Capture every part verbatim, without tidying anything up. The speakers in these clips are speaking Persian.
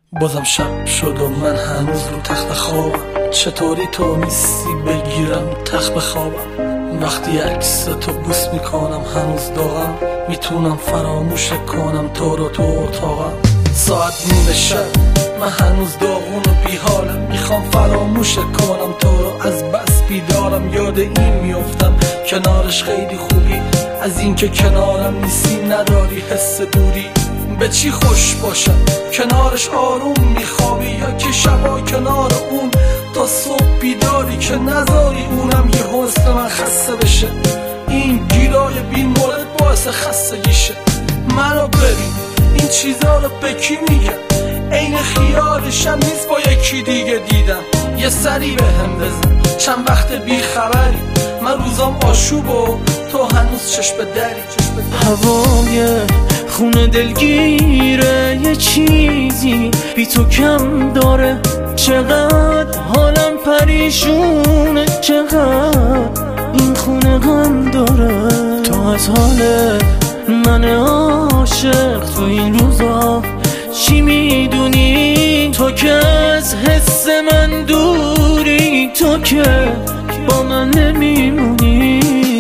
بازم شب شد و من هنوز رو تخت خوابم. چطوری تو نیستی بگیرم تخت بخوابم؟ وقتی عکس تو بوس میکنم هنوز داغم. میتونم فراموش کنم تو رو تو اتاقم. ساعت نیمه شب من هنوز داغون و بیحالم. میخوام فراموش کنم تو رو از بس بیدارم. یاد این میافتم کنارش خیلی خوبی. از اینکه کنارم نیستی نداری حس دوری. به چی خوش باشم کنارش آروم میخوابی، یا که شبا کنار اون تا صبح بیداری که نذاری اونم یه حسن من خسته بشه. این گیرای بی مورد باعث خستگیشه. منو ببین این چیزا رو به کی میگم؟ عین خیالشم نیست با یکی دیگه دیدم. یه سری به هم بزن چند وقت بی خبری. من روزام آشوب و تو هنوز چشم دری. هوای خونه دلگیره، یه چیزی بی تو کم داره. چقدر حالم پریشونه، چقدر این خونه غم داره. تو از حال من عاشق تو این روزا چی میدونی؟ تو که از حس من دوری، تو که با من نمیمونی.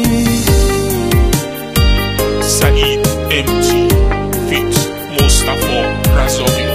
سعید امتی فیت مصطفی رضایی.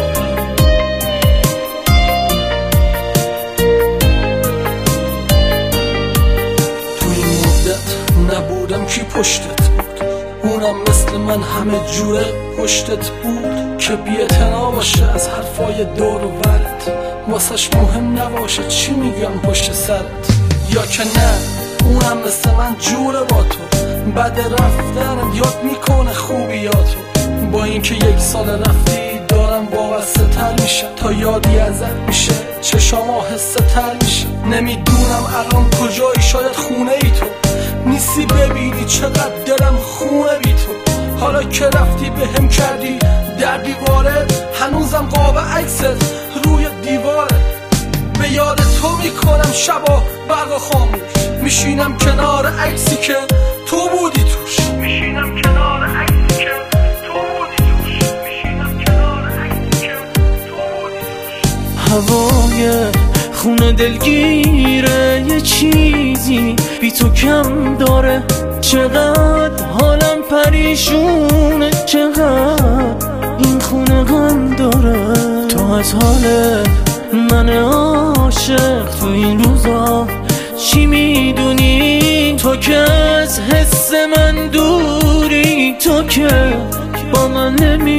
تو این مدت نبودم کی پشتت بود؟ اونم مثل من همه جوره پشتت بود. که بی‌اعتنا باشه از حرفای دور و برت، واسش مهم نباشه چی میگم پشت سرت. یا که نه اونم مثل من جوره با تو، بعد رفتنم یاد میکنه خوبیاتو. با اینکه یک سال رفتی دارم وابسته تر میشه، تا یادی ازت میشه چشام آهسته تر میشه. نمیدونم الان کجایی، شاید خونه ای تو نیستی ببینی چقدر دلم خونه بی تو. حالا که رفتی به هم کردی در دیواره، هنوزم قاب عکست روی دیواره. به یاد تو میکنم شبا برق خاموش، میشینم کنار عکسی که تو بودی توش. میشینم کنار عکسی که تو بودی توش. میشینم کنار عکسی که تو بودی توش. هوای خونه دلگیره، یه چیزی بی تو کم داره. چقدر حالم پریشونه، چقدر این خونه غم داره. تو از حال من عاشق تو این روزا چی میدونی؟ تو که از حس من دوری، تو که با من نمی